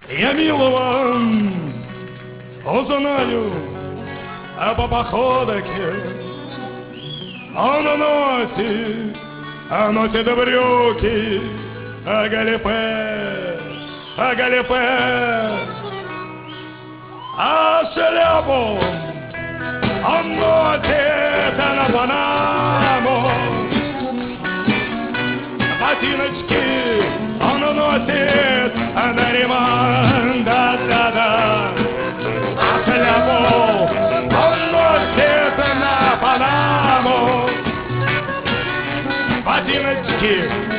Я милого узнаю по походке. Он носит брюки, галифе, а шляпу он носит на Панаму. Ботиночки он носит на ремонт, да-да-да. А шляпу он носит на Панаму. Ботиночки